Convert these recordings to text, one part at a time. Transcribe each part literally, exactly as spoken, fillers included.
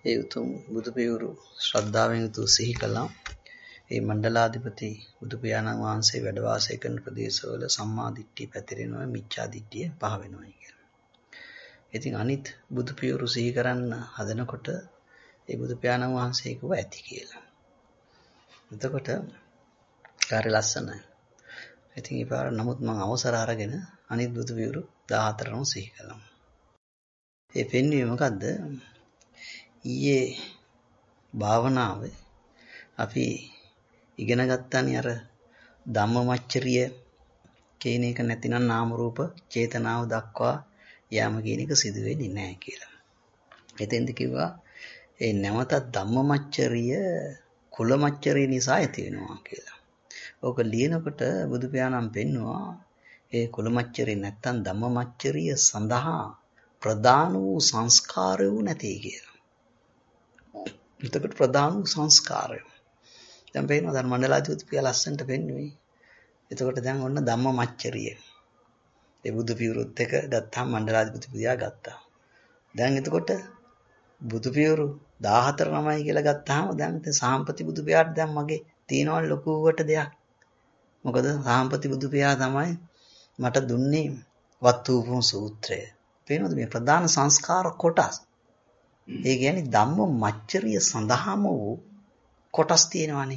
ඒ උතුම් බුදු පියවරු ශ්‍රද්ධාවෙන් යුතුව සිහි කළා. ඒ මණ්ඩලාධිපති බුදු පියාණන් වහන්සේ වැඩ වාසය කරන ප්‍රදේශවල සම්මා දිට්ඨිය පැතිරෙනවා, මිච්ඡා දිට්ඨිය පහ වෙනවා කියලා. ඉතින් අනිත් බුදු පියවරු සිහි කරන්න හදනකොට ඒ බුදු පියාණන් වහන්සේ කිව්වා ඇති කියලා. එතකොට කාර්ය ලස්සනයි. ඉතින් ඒ පාර නමුත් මම අවසර අරගෙන අනිත් බුදු පියවරු දාහතරම සිහි කළා. ඒ පෙන්වීම මොකද්ද? ඊයේ භාවනාවේ අපි ඉගෙන ගත්තානේ අර ධම්මමච්චරිය කියන එක නැතිනම් නාම රූප චේතනාව දක්වා යාම කියන එක සිදු වෙන්නේ නැහැ කියලා. එතෙන්ද කිව්වා ඒ නැවතත් ධම්මමච්චරිය කුලමච්චරිය නිසා ඇති වෙනවා කියලා. ඕක ලියනකොට බුදු පියාණන් පෙන්නවා ඒ කුලමච්චරිය නැත්තම් ධම්මමච්චරිය සඳහා ප්‍රධාන වූ සංස්කාරය නැති කියලා. එතකොට ප්‍රධාන වූ සංස්කාරය. දැන් පේනවා දැන් මණ්ඩලාධිපති පියා ලස්සනට පෙන්වුවේ. එතකොට දැන් ඔන්න ධම්මමච්චරිය. ඒ බුදු පියවරුත් එක ගත්තාම මණ්ඩලාධිපති පියා ගත්තා. දැන් එතකොට බුදු පියවරු දාහතර නමයි කියලා ගත්තාම දැන් ඉතින් සාම්පති බුදු පියාට දැන් මගේ තියෙනවා ලොකුවට දෙයක්. මොකද සාම්පති බුදු පියා තමයි මට දුන්නේ වත්තුපම සූත්‍රය. පේනවද මේ ප්‍රධාන සංස්කාර කොටස්? ඒ කියන්නේ ධම්මමච්චරිය සඳහාම වූ කොටස් තියෙනවානේ.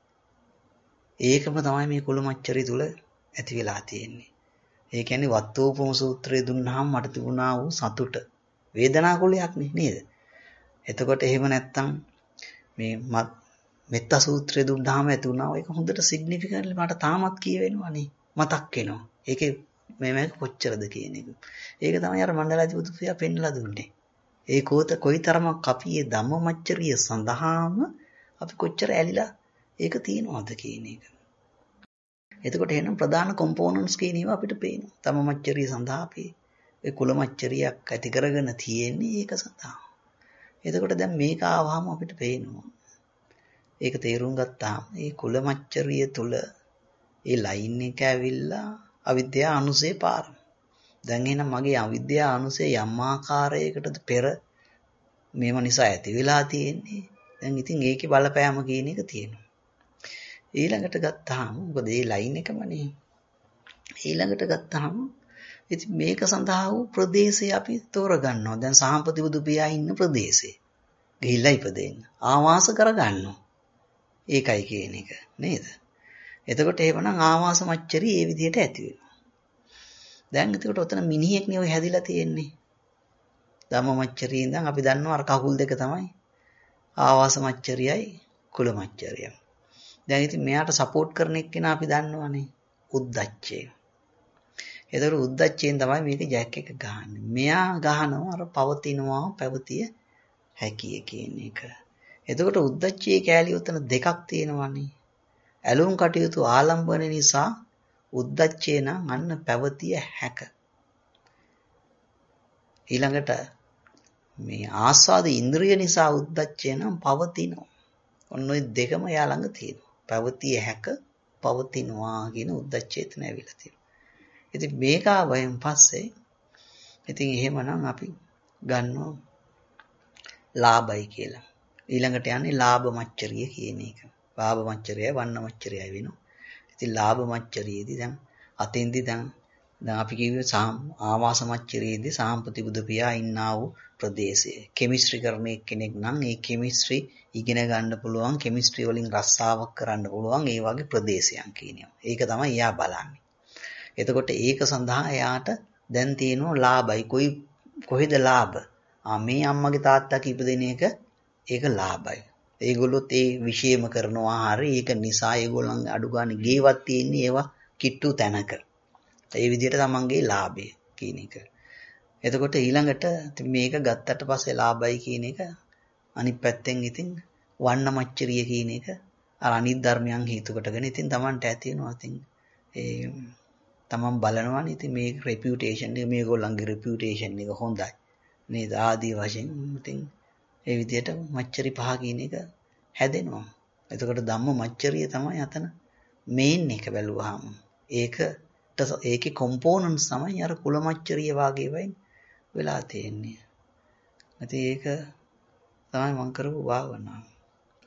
ඒකම තමයි මේ කුලමච්චරිය තුල ඇති වෙලා තියෙන්නේ. ඒ කියන්නේ වත්තුපම සූත්‍රය දුන්නාම මට තිබුණා වූ සතුට වේදනා කුලයක් නේද? එතකොට එහෙම නැත්තම් මේ මෙත්ත සූත්‍රය දුන්නාම ඇති වුණා ඒක හොඳට සිග්නිෆිකන්ට්ලි මට තාමත් කියවෙනවානේ මතක් වෙනවා. ඒකේ මේ මේක කොච්චරද කියන එක. ඒක තමයි අර මණ්ඩලාධිපති පියා පෙන්නලා දුන්නේ. ඒ කෝත කොයිතරමක් අපි මේ ධම්මමච්චරිය සඳහාම අපි කොච්චර ඇලිලා ඒක තියනවද කියන එක. එතකොට එහෙනම් ප්‍රධාන කොම්පෝනන්ට්ස් කියන ඒවා අපිට පේනවා. ධම්මමච්චරිය සඳහා අපි ඒ කුලමච්චරියක් ඇති කරගෙන තියෙන්නේ ඒක සඳහා. එතකොට දැන් මේක ආවහම අපිට පේනවා. ඒක තේරුම් ගත්තාම මේ කුලමච්චරිය තුල ඒ ලයින් එක ඇවිල්ලා අවිද්‍යා අනුසේ පාර. දැන් එහෙනම් මගේ අවිද්‍යා අනුසේ යම් ආකාරයකටද පෙර මේව නිසා ඇති වෙලා තියෙන්නේ. දැන් ඉතින් ඒකේ බලපෑම කියන එක තියෙනවා. ඊළඟට ගත්තාම මොකද මේ ලයින් එකමනේ. ඊළඟට ගත්තාම ඉතින් මේක සඳහා වූ ප්‍රදේශය අපි තෝරගන්නවා. දැන් සාම්පති බුදු පියා ඉන්න ප්‍රදේශේ ගිහිල්ලා ඉපදෙන්න. ආවාස කරගන්නවා. ඒකයි කියන එක නේද? එතකොට එහෙමනම් ආවාස මච්චරිය ඒ විදිහට ඇති වෙනවා. දැන් එතකොට ඔතන මිනිහෙක් නේ ඔය හැදිලා තියෙන්නේ. ධම්මමච්චරිය ඉඳන් අපි දන්නවා අර කකුල් දෙක තමයි ආවාස මච්චරියයි කුල මච්චරියයි. දැන් ඉතින් මෙයාට සපෝට් කරන එක්කෙනා අපි දන්නවනේ උද්දච්චය. ඒතර උද්දච්චයෙන් තමයි මේක ජැක් එක ගහන්නේ. මෙයා ගහනවා අර පවතිනවා පැවතිය හැකිය කියන එක. එතකොට උද්දච්චයේ කෑලි උතන දෙකක් තියෙනවානේ. ඇලුම් කටයුතු ආලම්බන නිසා උද්දච්චේ නම් අන්න පැවතිය හැක. ඊළඟට මේ ආස්වාද ඉන්ද්‍රිය නිසා උද්දච්චේ නම් පවතිනවා. ඔන්න ඔය දෙකම යා ළඟ තියෙනවා. පැවතිය හැක පවතිනවා කියන උද්දච්චේ එතන ඇවිල්ලා තියෙනවා. ඉතින් මේක ආවයින් පස්සේ ඉතින් එහෙමනම් අපි ගන්නවා ලාභයි කියලා. ඊළඟට යන්නේ ලාභ මච්චරිය කියන එක. ලාභ මච්චරියයි වන්න මච්චරියයි වෙනවා. ඉතින් ලාභ මච්චරියේදී දැන් අතෙන්දී දැන් දැන් අපි කිව්වේ ආවාස මච්චරියේදී සාම්පති බුදු පියා ඉන්නා වූ ප්‍රදේශය. කෙමිස්ට්‍රි කරන කෙනෙක් නම් ඒ කෙමිස්ට්‍රි ඉගෙන ගන්න පුළුවන්, කෙමිස්ට්‍රි වලින් රස්සාවක් කරන්න පුළුවන් ඒ වගේ ප්‍රදේශයක් කියනවා. ඒක තමයි එයා බලන්නේ. එතකොට ඒක සඳහා එයාට දැන් තියෙනවා ලාභයි. කොයි කොහෙද ලාභ? ආ මේ අම්මගේ තාත්තා කිපදෙන එක ඒක ලාභයි. ඒගොල්ලොත් ඒ විශේෂම කරනවා හරි ඒක නිසා ඒගොල්ලන් අඩු ගන්න ගේවත් තියෙන්නේ ඒවා කිට්ටු තැනක. ඒ විදිහට තමන්ගේ ලාභය කියන එක. එතකොට ඊළඟට මේක ගත්තට පස්සේ ලාභයි කියන එක අනිත් පැත්තෙන් ඉතින් වන්න මච්චරිය කියන එක අර අනිත් ධර්මයන් හේතු කොටගෙන ඉතින් තමන්ට ඇති වෙනවා. ඉතින් ඒ තමන් බලනවානේ ඉතින් මේ රෙපියුටේෂන් එක මේගොල්ලන්ගේ රෙපියුටේෂන් එක හොඳයි නේද ආදී වශයෙන් ඉතින් ඒ විදිහට මච්චරි පහ කියන එක හැදෙනවා. එතකොට ධම්ම මච්චරිය තමයි අතන මේන් එක බැලුවාම ඒකට ඒකේ කොම්පෝනන්ට්ස් තමයි අර කුල මච්චරිය වාගේ වෙයි වෙලා තියෙන්නේ. ඉතින් ඒක තමයි මම කරපු භාවනාව.